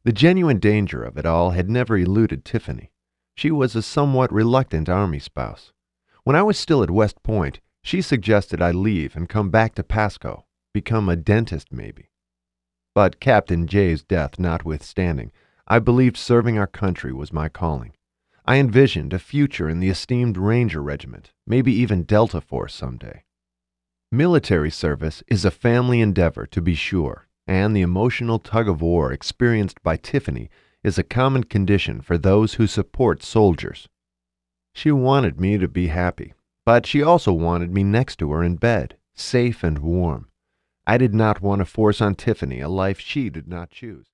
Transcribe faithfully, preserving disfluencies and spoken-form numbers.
The genuine danger of it all had never eluded Tiffany. She was a somewhat reluctant Army spouse. When I was still at West Point, she suggested I leave and come back to Pasco, become a dentist maybe. But Captain Jay's death notwithstanding, I believed serving our country was my calling. I envisioned a future in the esteemed Ranger Regiment, maybe even Delta Force someday. Military service is a family endeavor, to be sure, and the emotional tug-of-war experienced by Tiffany is a common condition for those who support soldiers. She wanted me to be happy, but she also wanted me next to her in bed, safe and warm. I did not want to force on Tiffany a life she did not choose.